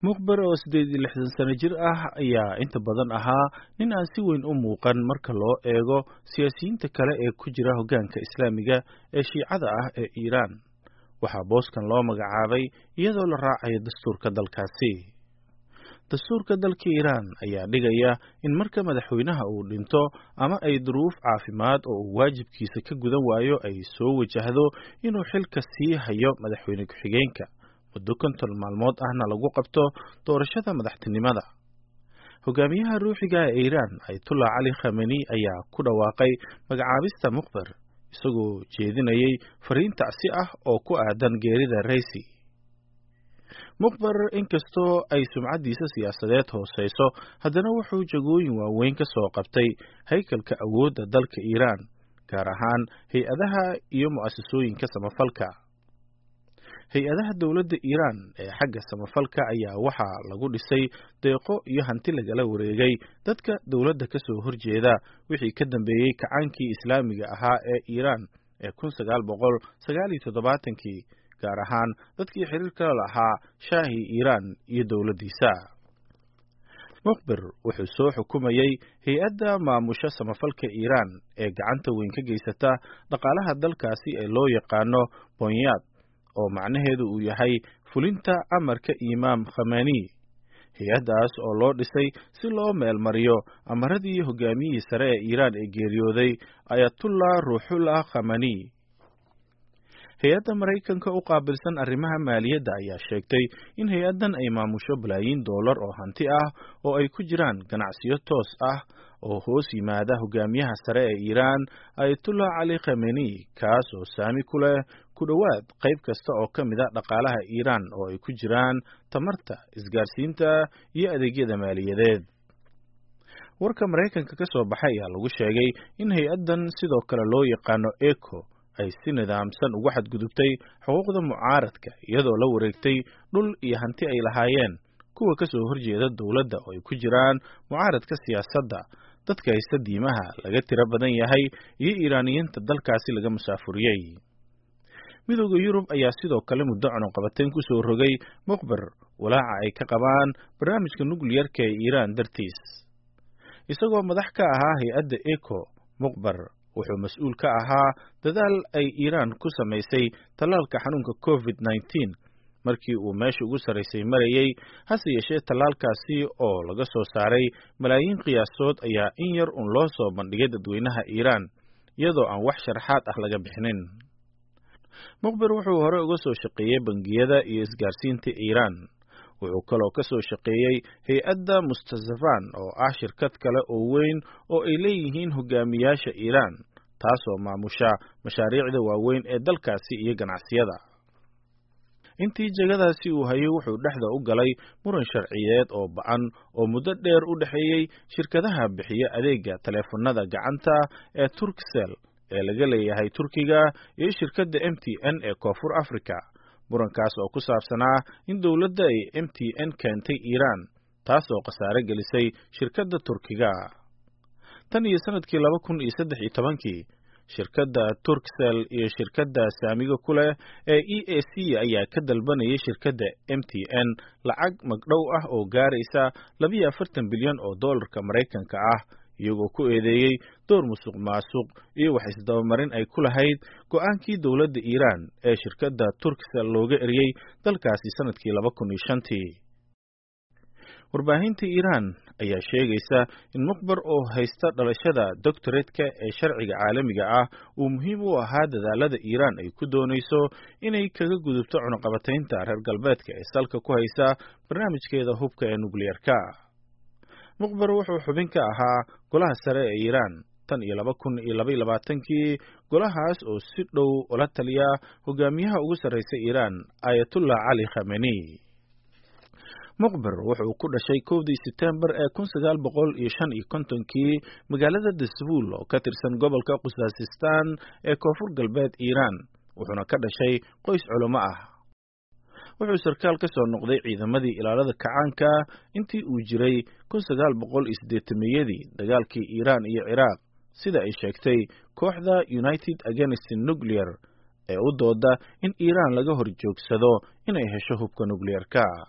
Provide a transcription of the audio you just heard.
mukhbar oo 68 sano jir ah ayaa inta badan ahaa nin aan si weyn u muuqan marka loo eego siyaasiyiinta kale ee ku jira hoggaanka islaamiga ee shiicada ah ee Iiraan. waxaa booskan loo magacaabay iyadoo la raacayo dastuurka dalkaasi. dastuurka dalka Iiraan ayaa dhigaya in marka madaxweynaha uu dhinto ama ay duruuf caafimaad oo uu waajibkiisa ka gudan waayo ay soo wajahdo inuu xilka sii hayo madaxweyne ku-xigeenka muddo 50 maalmood ahna lagu qabto doorashada madaxtinimada. hogaamiyaha ruuxiga ee Iiraan Ayatollah Ali Khamenei ayaa ku dhawaaqay magacaabista mukhbar isagoo jeedinayay fariin tacsi ah oo ku aadan geerida Raisi. mukhbar inkastoo ay sumcadiisa siyaasadeed hooseyso haddana wuxuu jagooyin waaweyn ka soo qabtay haykalka awoodda dalka Iiraan, gaar ahaan hay-adaha iyo mu'asasooyinka samafalka. hay-adaha dowladda Iiraan ee xagga samafalka ayaa waxaa lagu dhisay deeqo iyo hanti lagala wareegay dadka dowladda ka soo horjeeda wixii ka dambeeyay kacaankii islaamiga ahaa ee Iiraan ee 1979 gaar ahaan dadkii xiriirka lahaa Shaahi Iiraan iyo dowladdiisa. mukhbar wuxuu soo xukumayay hay-adda maamusha samafalka Iiraan ee gacanta weyn ka geysata dhaqaalaha dalkaasi ee loo yaqaano Bonyad, oo macnaheedu uu yahay fulinta amarka Imaam Khamenei. hay-addaas oo loo dhisay si loo meelmariyo amaradii hogaamiyihii sare ee Iiraan ee geeriyooday Ayatollah Ruuxullah Khamenei. hay-adda Maraykanka u qaabilsan arrimaha maaliyadda ayaa sheegtay in hay-addan ay maamusho balaayiin dollar oo hanti ah oo ay ku jiraan ganacsiyo toos ah oo hoos yimaada hogaamiyaha sare ee Iiraan Ayatollah Ali Khamenei, kaas oo saami ku leh ku dhowaad qayb kasta oo ka mid ah dhaqaalaha Iiraan oo ay ku jiraan tamarta, isgaarsiinta iyo adeegyada maaliyadeed. warka Maraykanka ka soo baxay ayaa lagu sheegay in hay-addan sidoo kale loo yaqaano ECO ay si nidaamsan uga xadgudubtay xuquuqda mucaaradka iyadoo la wareegtay dhul iyo hanti ay lahaayeen kuwa ka soo horjeeda dowladda oo ay ku jiraan mucaaradka siyaasadda, dadka haysta diimaha laga tiro badan yahay iyo Iiraaniyiinta dalkaasi laga musaafuriyey. midowda Yurub ayaa sidoo kale muddo cunaqabateyn ku soo rogay mukhbar walaaca ay ka qabaan barnaamijka nukliyarka ee Iiraan dartiis. isagoo madax ka ahaa hay-adda ECO, mukhbar wuxuu mas'uul ka ahaa dadaal ay Iiraan ku samaysay tallaalka xanuunka COVID-19 markii uu meesha ugu saraysay marayay. hase yeeshee tallaalkaasi oo laga soo saaray malaayiin qiyaasood ayaa in yar un loo soo bandhigay dadweynaha Iiraan iyadoo aan wax sharaxaad ah laga bixinin. mukhbar wuxuu hore uga soo shaqeeyay bangiyada iyo isgaarsiinta Iiraan. wuxuu kaloo ka soo shaqeeyay hay-adda Mustazafan oo ah shirkad kale oo weyn oo ay leeyihiin hogaamiyaasha Iiraan, taasoo maamusha mashaariicda waaweyn ee dalkaasi iyo ganacsiyada. intii jagadaasi uu hayay wuxuu dhexda u galay muran sharciyeed oo ba'an oo muddo dheer u dhexeeyay shirkadaha bixiya adeega taleefanada gacanta ee Turkcell ee laga leeyahay Turkiga iyo shirkadda MTN ee Koonfur Afrika. murankaas oo ku saabsanaa in dowladda ay MTN keentay Iiraan, taasoo khasaare gelisay shirkadda Turkiga. tan iyo sanadkii 2013 shirkadda Turkcell iyo shirkadda saamiga ku leh ee EAC ayaa ka dalbanayay shirkadda MTN lacag magdhow ah oo gaaraysa 42 bilyan oo dollarka Maraykanka ah, iyagoo ku eedeeyay door musuqmaasuq iyo wax isdabamarin ay ku lahayd go'aankii dowladda Iiraan ee shirkadda Turkcell looga eriyay dalkaasi sanadkii 2005. warbaahinta Iiraan ayaa sheegaysa in mukhbar oo haysta dhalashada doctorate-ka ee sharciga caalamiga ah uu muhiim u ahaa dadaalada Iiraan ay ku doonayso inay kaga gudubto cunaqabateynta reer galbeedka ee salka ku haysa barnaamijkeeda hubka ee nukliyarka. mukhbar wuxuu xubin ka ahaa golaha sare ee Iiraan tan iyo 2022 golahaas oo si dhow ula taliya hogaamiyaha ugu sarreeya Iiraan Ayatollah Ali Khamenei. mukhbar wuxuu ku dhashay 1 September 1955 magaalada Dasfuul oo ka tirsan gobolka Khuzestan ee koonfur galbeed Iiraan, wuxuuna ka dhashay qoys culimo ah. wuxuu sarkaal ka soo noqday ciidamadii ilaalada kacaanka intii uu jiray 1980 dagaalkii Iiraan iyo Ciraaq, sida ay sheegtay kooxda United Against Nuclear ee u dooda in Iiraan laga horjoogsado inay hesho hubka nukliyarka.